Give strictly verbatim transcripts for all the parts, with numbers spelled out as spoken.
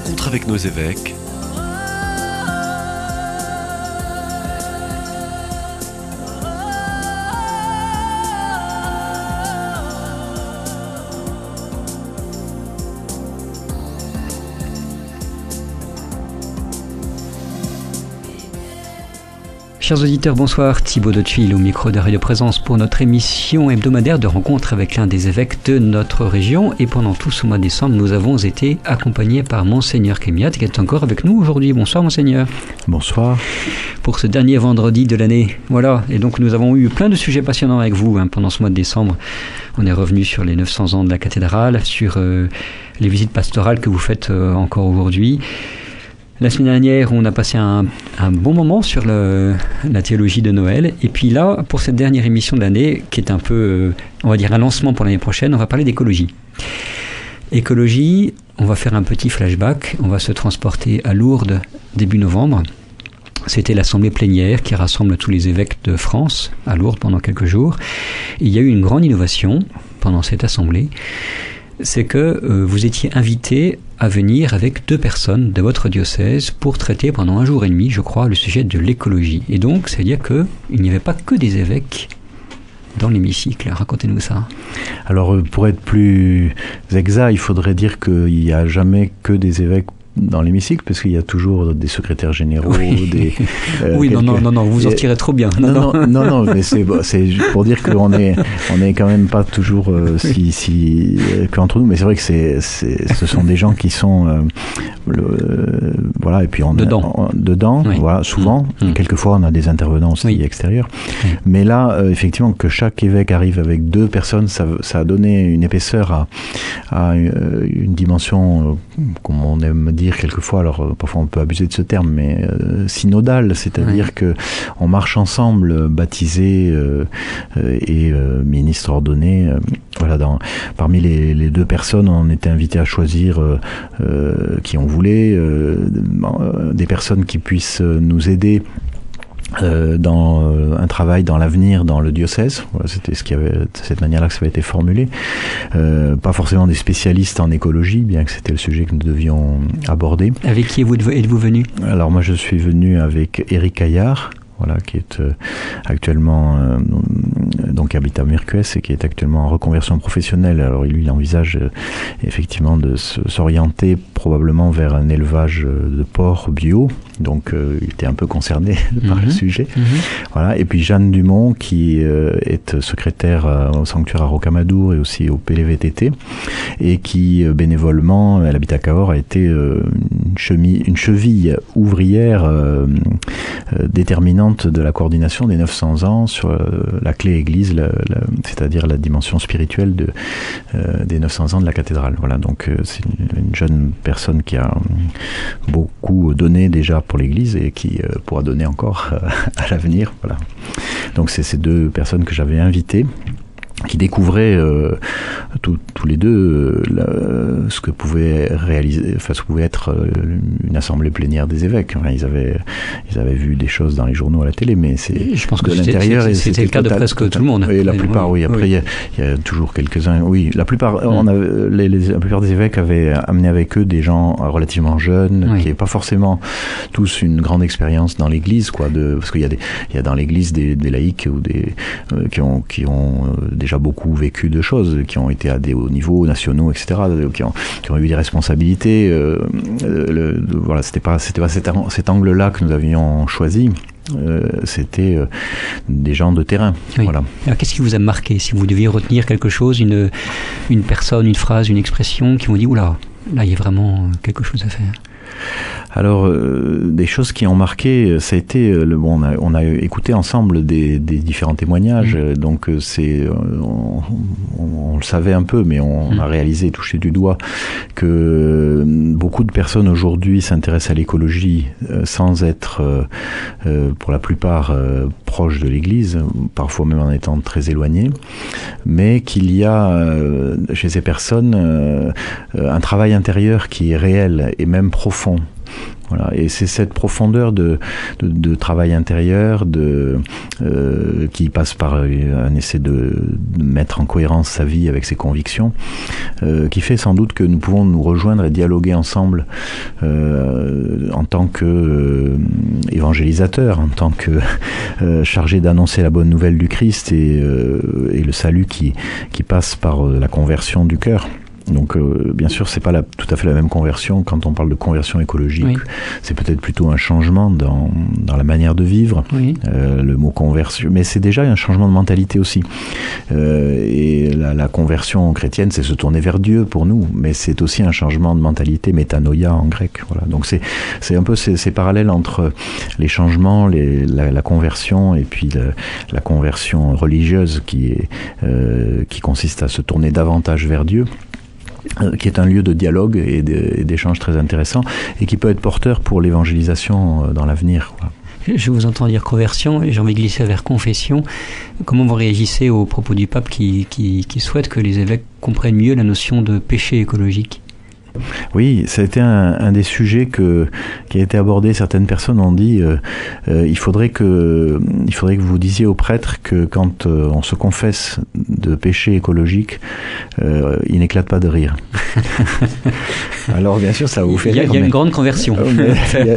rencontre avec nos évêques. Chers auditeurs, bonsoir. Thibaut de Tuile au micro de Radio Présence pour notre émission hebdomadaire de rencontre avec l'un des évêques de notre région. Et pendant tout ce mois de décembre, nous avons été accompagnés par Monseigneur Kémiat qui est encore avec nous aujourd'hui. Bonsoir Monseigneur. Bonsoir. Pour ce dernier vendredi de l'année. Voilà. Et donc nous avons eu plein de sujets passionnants avec vous hein, pendant ce mois de décembre. On est revenu sur les neuf cents ans de la cathédrale, sur euh, les visites pastorales que vous faites euh, encore aujourd'hui. La semaine dernière, on a passé un, un bon moment sur le, la théologie de Noël. Et puis là, pour cette dernière émission de l'année, qui est un peu, euh, on va dire, un lancement pour l'année prochaine, on va parler d'écologie. Écologie, on va faire un petit flashback. On va se transporter à Lourdes début novembre. C'était l'assemblée plénière qui rassemble tous les évêques de France à Lourdes pendant quelques jours. Et il y a eu une grande innovation pendant cette assemblée. C'est que euh, vous étiez invité à venir avec deux personnes de votre diocèse pour traiter pendant un jour et demi, je crois, le sujet de l'écologie. Et donc, c'est-à-dire qu'il n'y avait pas que des évêques dans l'hémicycle. Racontez-nous ça. Alors, pour être plus exact, il faudrait dire qu'il n'y a jamais que des évêques dans l'hémicycle, parce qu'il y a toujours des secrétaires généraux, oui. des... Euh, oui, quelques... non, non, non, non, vous vous en tirez trop bien. Non, non, non, non, non mais c'est, c'est pour dire qu'on est, on est quand même pas toujours euh, si, si, euh, qu'entre nous, mais c'est vrai que c'est, c'est, ce sont des gens qui sont, euh, le, euh, voilà, et puis on dedans, on, dedans, oui. voilà, souvent, mmh. quelquefois on a des intervenants aussi oui. extérieurs, oui. mais là, euh, effectivement, que chaque évêque arrive avec deux personnes, ça, ça a donné une épaisseur à, à une, une dimension, euh, comme on aime dire, quelquefois, alors parfois on peut abuser de ce terme, mais euh, synodal, c'est-à-dire oui. que on marche ensemble, baptisés euh, euh, et euh, ministres ordonnés. Euh, voilà, dans, parmi les, les deux personnes, on était invité à choisir euh, euh, qui on voulait, euh, des personnes qui puissent nous aider. Euh, dans euh, un travail dans l'avenir dans le diocèse, voilà, c'était ce qui avait, de cette manière-là que ça avait été formulé. Euh, pas forcément des spécialistes en écologie, bien que c'était le sujet que nous devions aborder. Avec qui êtes-vous, êtes-vous venu ? Alors moi je suis venu avec Éric Caillard, voilà, qui est euh, actuellement euh, donc qui habite à Mirquès et qui est actuellement en reconversion professionnelle. Alors lui, il envisage euh, effectivement de se, s'orienter probablement vers un élevage de porc bio. Donc euh, il était un peu concerné par mmh. le sujet. Mmh. Voilà. Et puis Jeanne Dumont, qui euh, est secrétaire euh, au sanctuaire à Rocamadour et aussi au P L V T T, et qui euh, bénévolement, elle habite à Cahors, a été euh, une, chemille, une cheville ouvrière euh, euh, déterminante de la coordination des neuf cents ans sur euh, la clé église, la, la, c'est-à-dire la dimension spirituelle de, euh, des neuf cents ans de la cathédrale. Voilà. Donc euh, c'est une, une jeune personne qui a beaucoup donné déjà pour l'Église et qui euh, pourra donner encore euh, à l'avenir. Voilà. Donc c'est ces deux personnes que j'avais invitées, qui découvraient euh, tous les deux euh, la, ce que pouvait réaliser, enfin ce que pouvait être euh, une assemblée plénière des évêques. Enfin, ils avaient ils avaient vu des choses dans les journaux, à la télé, mais c'est je pense que de c'était, l'intérieur. C'était, c'était, c'était le cas total, de presque total. Tout le monde. Et la plupart, oui. oui. Après, il oui. y, y a toujours quelques-uns. Oui, la plupart, mmh. on avait, les, les, la plupart des évêques avaient amené avec eux des gens relativement jeunes, oui. qui n'avaient pas forcément tous une grande expérience dans l'Église, quoi. De, parce qu'il y a des, il y a dans l'Église des, des laïcs ou des euh, qui ont qui ont euh, déjà beaucoup vécu de choses, qui ont été à des hauts niveaux nationaux, et cetera, qui ont, qui ont eu des responsabilités. Euh, le, le, voilà, c'était pas, c'était pas cet, cet angle-là que nous avions choisi. Euh, c'était euh, des gens de terrain. Oui. Voilà. Alors, qu'est-ce qui vous a marqué, si vous deviez retenir quelque chose, une, une personne, une phrase, une expression qui vous dit oula, là il y a vraiment quelque chose à faire? Alors, euh, des choses qui ont marqué, ça a été, euh, le, bon, on, a, on a écouté ensemble des, des différents témoignages, mmh. donc euh, c'est, on, on, on le savait un peu, mais on, mmh. on a réalisé, touché du doigt, que euh, beaucoup de personnes aujourd'hui s'intéressent à l'écologie euh, sans être, euh, euh, pour la plupart, euh, proches de l'Église, parfois même en étant très éloignés, mais qu'il y a euh, chez ces personnes euh, un travail intérieur qui est réel et même profond. Voilà. Et c'est cette profondeur de, de, de travail intérieur, de, euh, qui passe par un essai de, de mettre en cohérence sa vie avec ses convictions, euh, qui fait sans doute que nous pouvons nous rejoindre et dialoguer ensemble euh, en tant que euh, évangélisateurs, en tant que euh, chargés d'annoncer la bonne nouvelle du Christ et, euh, et le salut qui, qui passe par euh, la conversion du cœur. Donc euh, bien sûr c'est pas la, tout à fait la même conversion. Quand on parle de conversion écologique, oui. c'est peut-être plutôt un changement dans, dans la manière de vivre, oui. euh, le mot conversion, mais c'est déjà un changement de mentalité aussi. Euh, et la, la conversion chrétienne, c'est se tourner vers Dieu pour nous, mais c'est aussi un changement de mentalité, métanoïa en grec. Voilà. Donc c'est, c'est un peu ces, ces parallèles entre les changements, les, la, la conversion et puis le, la conversion religieuse qui, est, euh, qui consiste à se tourner davantage vers Dieu, qui est un lieu de dialogue et d'échange très intéressant et qui peut être porteur pour l'évangélisation dans l'avenir. Je vous entends dire conversion et j'ai envie de glisser vers confession. Comment vous réagissez aux propos du pape qui, qui, qui souhaite que les évêques comprennent mieux la notion de péché écologique ? Oui, ça a été un, un des sujets que, qui a été abordé. Certaines personnes ont dit euh, euh, il faudrait que il faudrait que vous disiez aux prêtres que quand euh, on se confesse de péché écologique, euh, il n'éclate pas de rire. Alors bien sûr, ça vous fait rire. Il y a, il y a mais, une grande conversion. Mais,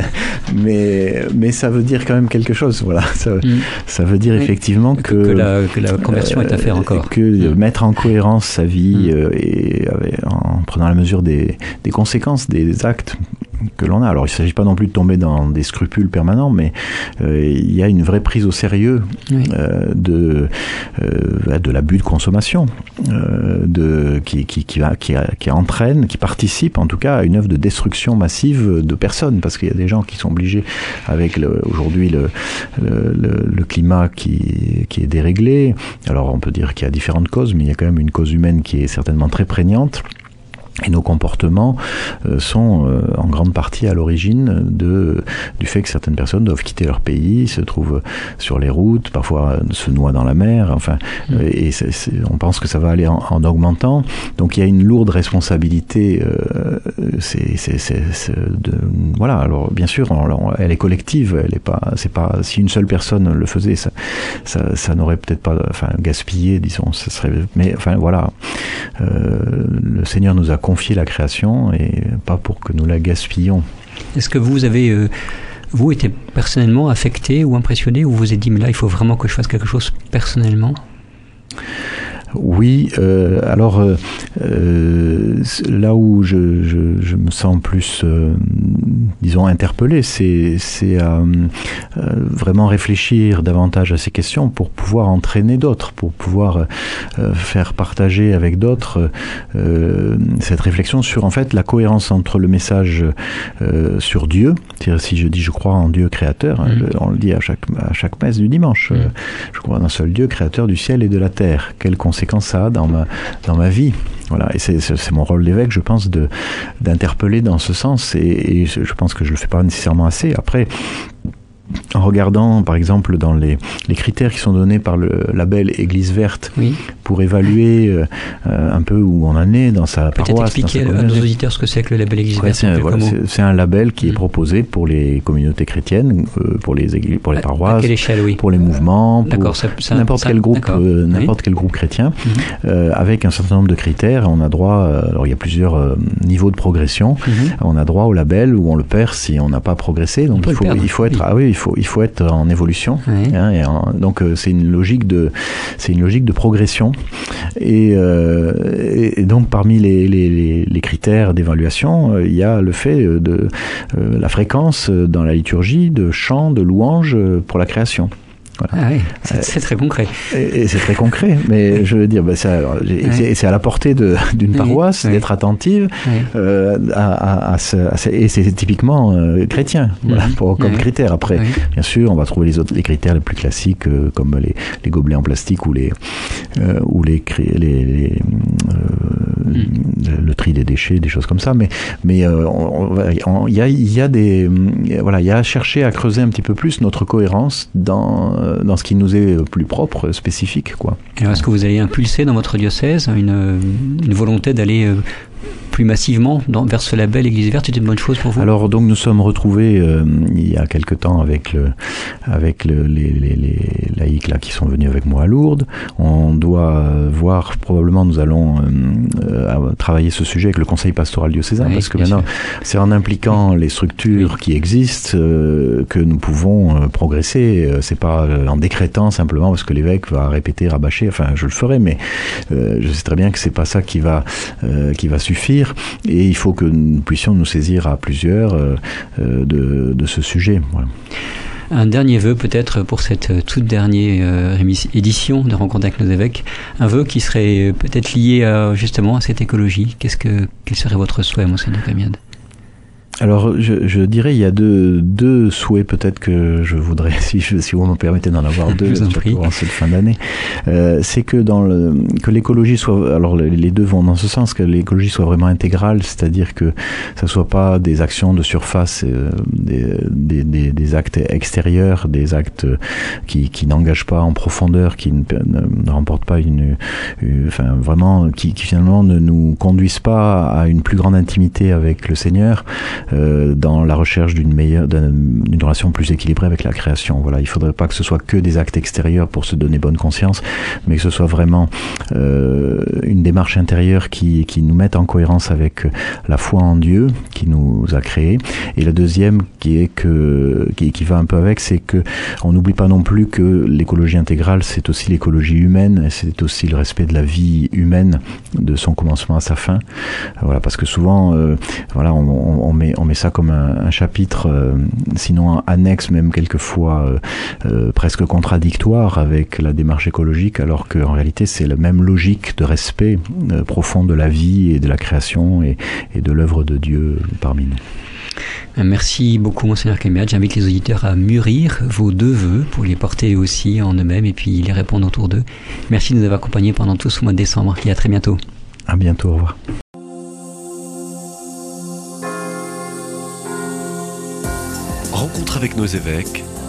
mais mais ça veut dire quand même quelque chose. Voilà, ça, mm. ça veut dire effectivement que que, que, la, que la conversion euh, est à faire encore. Que mm. mettre en cohérence sa vie mm. euh, et avec, en prenant la mesure Des, des conséquences des actes que l'on a. Alors il ne s'agit pas non plus de tomber dans des scrupules permanents, mais euh, il y a une vraie prise au sérieux oui. euh, de, euh, de l'abus de consommation, euh, de, qui, qui, qui, qui, qui entraîne, qui participe en tout cas à une œuvre de destruction massive de personnes, parce qu'il y a des gens qui sont obligés, avec le, aujourd'hui le, le, le, le climat qui, qui est déréglé. Alors on peut dire qu'il y a différentes causes, mais il y a quand même une cause humaine qui est certainement très prégnante. Et nos comportements euh, sont euh, en grande partie à l'origine de, du fait que certaines personnes doivent quitter leur pays, se trouvent sur les routes, parfois se noient dans la mer, enfin, mmh. euh, et c'est, c'est, on pense que ça va aller en, en augmentant. Donc il y a une lourde responsabilité, euh, c'est, c'est, c'est, c'est de, voilà. Alors bien sûr, on, on, elle est collective, elle est pas, c'est pas, si une seule personne le faisait, ça, ça, ça n'aurait peut-être pas, enfin, gaspillé, disons, ça serait, mais enfin voilà, euh, le Seigneur nous a confier la création et pas pour que nous la gaspillions. Est-ce que vous avez, euh, vous, été personnellement affecté ou impressionné, ou vous vous êtes dit, mais là, il faut vraiment que je fasse quelque chose personnellement ? Oui, euh, alors euh, euh, là où je, je, je me sens plus, euh, disons, interpellé, c'est, c'est à euh, vraiment réfléchir davantage à ces questions pour pouvoir entraîner d'autres, pour pouvoir euh, faire partager avec d'autres euh, cette réflexion sur en fait la cohérence entre le message euh, sur Dieu, c'est-à-dire si je dis je crois en Dieu créateur, mmh. je, on le dit à chaque, à chaque messe du dimanche, mmh. euh, je crois en un seul Dieu créateur du ciel et de la terre. Quelles conséquences ça a dans ma, dans ma vie. Voilà. Et c'est, c'est, c'est mon rôle d'évêque, je pense, de, d'interpeller dans ce sens. Et, et je pense que je le fais pas nécessairement assez. Après, en regardant, par exemple, dans les, les critères qui sont donnés par le label Église verte, oui. pour évaluer euh, un peu où on en est dans sa Peut-être paroisse. Peut-être expliquer à nos auditeurs ce que c'est que le label Église ouais, verte. C'est un, voilà, c'est, c'est un label qui mmh. est proposé pour les communautés chrétiennes, euh, pour les églises, pour les à, paroisses, à quelle échelle, oui. pour les mouvements, d'accord, pour ça, ça, n'importe ça, quel groupe, euh, n'importe oui. quel groupe chrétien, mmh. euh, avec un certain nombre de critères. On a droit, euh, alors il y a plusieurs euh, niveaux de progression. Mmh. On a droit au label où on le perd si on n'a pas progressé. Donc il faut, il faut être, oui. ah oui, il faut, il faut être en évolution. Oui. Hein, et en, donc euh, c'est une logique de, c'est une logique de progression. Et, euh, et, et donc parmi les, les, les critères d'évaluation, euh, il y a le fait de euh, la fréquence dans la liturgie de chants, de louanges pour la création. Voilà. Ah oui, c'est, c'est très concret. Et, et c'est très concret, mais je veux dire, ben c'est, alors, oui. c'est, c'est à la portée de, d'une paroisse oui. d'être attentive oui. euh, à, à, à, ce, à ce, et c'est typiquement euh, chrétien, voilà, mmh. pour, comme oui. critère. Après, oui. bien sûr, on va trouver les autres, les critères les plus classiques, euh, comme les, les gobelets en plastique ou les, euh, ou les, les, les euh, mmh. le tri des déchets, des choses comme ça. Mais, mais il euh, y a, il y a des, voilà, il y a à chercher à creuser un petit peu plus notre cohérence dans dans ce qui nous est plus propre, spécifique, quoi. Alors, est-ce que vous avez impulsé dans votre diocèse une, une volonté d'aller plus massivement dans, vers ce label Église verte, c'est une bonne chose pour vous? Alors donc nous sommes retrouvés euh, il y a quelque temps avec le avec le, les, les, les laïcs là qui sont venus avec moi à Lourdes. On doit voir, probablement nous allons euh, euh, travailler ce sujet avec le conseil pastoral diocésain, oui, parce que maintenant sûr. C'est en impliquant les structures oui. qui existent euh, que nous pouvons euh, progresser. C'est pas en décrétant simplement parce que l'évêque va répéter, rabâcher. Enfin, je le ferai, mais euh, je sais très bien que c'est pas ça qui va euh, qui va suffire. Et il faut que nous puissions nous saisir à plusieurs euh, de, de ce sujet. Voilà. Un dernier vœu peut-être pour cette toute dernière euh, édition de Rencontre avec nos évêques, un vœu qui serait peut-être lié à, justement à cette écologie. Qu'est-ce que, quel serait votre souhait, Monseigneur Camiade? Alors, je, je dirais, il y a deux, deux souhaits peut-être que je voudrais, si, je, si vous me permettez d'en avoir deux, en cette fin d'année. Euh, c'est que dans le, que l'écologie soit, alors les deux vont dans ce sens, que l'écologie soit vraiment intégrale, c'est-à-dire que ça soit pas des actions de surface, euh, des, des, des, des actes extérieurs, des actes qui, qui n'engagent pas en profondeur, qui ne, ne remportent pas une, une enfin vraiment, qui, qui finalement ne nous conduisent pas à une plus grande intimité avec le Seigneur. Euh, dans la recherche d'une meilleure, d'une, d'une relation plus équilibrée avec la création. Voilà, il faudrait pas que ce soit que des actes extérieurs pour se donner bonne conscience, mais que ce soit vraiment euh, une démarche intérieure qui, qui nous mette en cohérence avec la foi en Dieu qui nous a créés. Et la deuxième qui est que, qui, qui va un peu avec, c'est que on n'oublie pas non plus que l'écologie intégrale, c'est aussi l'écologie humaine, c'est aussi le respect de la vie humaine, de son commencement à sa fin. Voilà, parce que souvent, euh, voilà, on, on, on met on met ça comme un, un chapitre, euh, sinon annexe, même quelquefois euh, euh, presque contradictoire avec la démarche écologique, alors qu'en réalité c'est la même logique de respect euh, profond de la vie et de la création et, et de l'œuvre de Dieu parmi nous. Merci beaucoup, Monseigneur Camiade. J'invite les auditeurs à mûrir vos deux vœux pour les porter aussi en eux-mêmes et puis les répondre autour d'eux. Merci de nous avoir accompagnés pendant tout ce mois de décembre et à très bientôt. À bientôt, au revoir. Rencontre avec nos évêques,